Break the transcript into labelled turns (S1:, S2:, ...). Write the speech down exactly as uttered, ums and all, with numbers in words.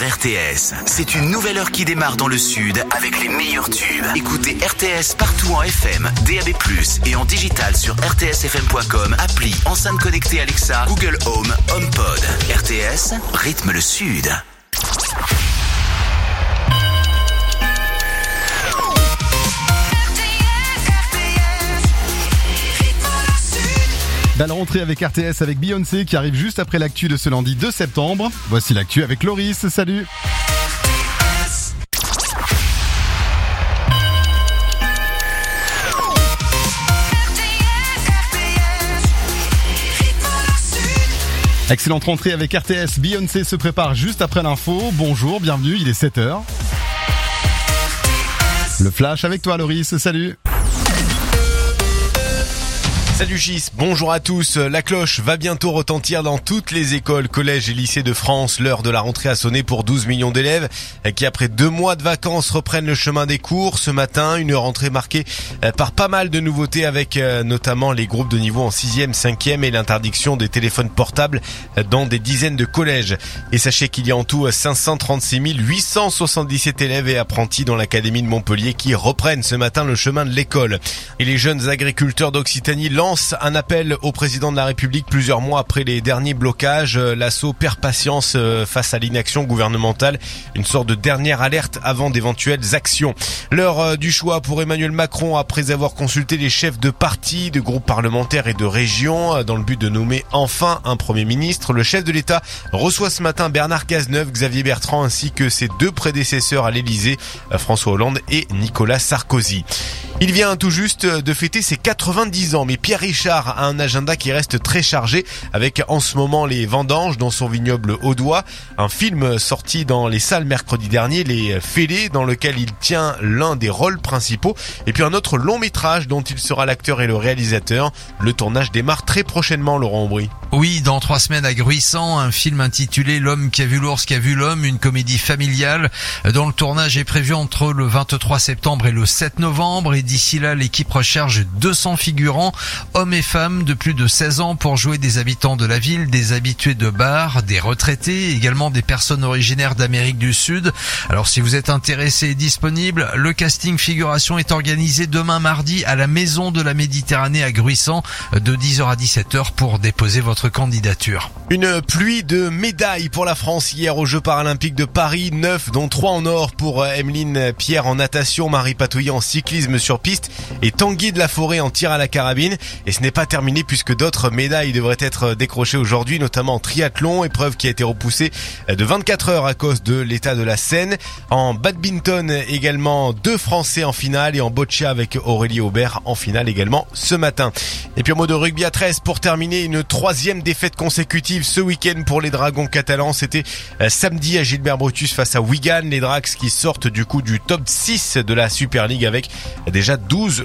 S1: vivre R T S. C'est une nouvelle heure qui démarre dans le sud avec les meilleurs tubes. Écoutez R T S partout en F M, D A B plus, et en digital sur r t s f m point com, appli, enceinte connectée Alexa, Google Home, HomePod. R T S, rythme le sud.
S2: Belle rentrée avec R T S avec Beyoncé qui arrive juste après l'actu de ce lundi deux septembre. Voici l'actu avec Loris, salut. Excellente rentrée avec R T S, Beyoncé se prépare juste après l'info. Bonjour, bienvenue, il est sept heures. Le flash avec toi Loris, salut.
S3: Salut Gis, bonjour à tous. La cloche va bientôt retentir dans toutes les écoles, collèges et lycées de France. L'heure de la rentrée a sonné pour douze millions d'élèves qui, après deux mois de vacances, reprennent le chemin des cours. Ce matin, une rentrée marquée par pas mal de nouveautés avec notamment les groupes de niveau en sixième, cinquième et l'interdiction des téléphones portables dans des dizaines de collèges. Et sachez qu'il y a en tout cinq cent trente-six mille huit cent soixante-dix-sept élèves et apprentis dans l'académie de Montpellier qui reprennent ce matin le chemin de l'école. Et les jeunes agriculteurs d'Occitanie lancent un appel au président de la République plusieurs mois après les derniers blocages. L'assaut perd patience face à l'inaction gouvernementale, une sorte de dernière alerte avant d'éventuelles actions. L'heure du choix pour Emmanuel Macron après avoir consulté les chefs de partis, de groupes parlementaires et de régions dans le but de nommer enfin un Premier ministre. Le chef de l'État reçoit ce matin Bernard Cazeneuve, Xavier Bertrand ainsi que ses deux prédécesseurs à l'Élysée, François Hollande et Nicolas Sarkozy. Il vient tout juste de fêter ses quatre-vingt-dix ans, mais Pierre Richard a un agenda qui reste très chargé avec en ce moment les vendanges dans son vignoble audois, un film sorti dans les salles mercredi dernier, Les Fêlés, dans lequel il tient l'un des rôles principaux, et puis un autre long métrage dont il sera l'acteur et le réalisateur. Le tournage démarre très prochainement, Laurent Aubry.
S4: Oui, dans trois semaines à Gruissant, un film intitulé L'homme qui a vu l'ours qui a vu l'homme, une comédie familiale dont le tournage est prévu entre le vingt-trois septembre et le sept novembre, et d'ici là, l'équipe recherche deux cents figurants, hommes et femmes de plus de seize ans pour jouer des habitants de la ville, des habitués de bar, des retraités, également des personnes originaires d'Amérique du Sud. Alors si vous êtes intéressé et disponible, le casting figuration est organisé demain mardi à la Maison de la Méditerranée à Gruissant de dix heures à dix-sept heures pour déposer votre candidature.
S3: Une pluie de médailles pour la France hier aux Jeux Paralympiques de Paris, neuf dont trois en or pour Emeline Pierre en natation, Marie Patouillet en cyclisme sur piste et Tanguy de la Forêt en tir à la carabine. Et ce n'est pas terminé puisque d'autres médailles devraient être décrochées aujourd'hui, notamment en triathlon, épreuve qui a été repoussée de vingt-quatre heures à cause de l'état de la Seine. En badminton également, deux Français en finale, et en boccia avec Aurélie Aubert en finale également ce matin. Et puis en mode rugby à treize pour terminer, une troisième défaite consécutive ce week-end pour les Dragons catalans. C'était samedi à Gilbert Brutus face à Wigan. Les Drags qui sortent du coup du top six de la Super League avec déjà douze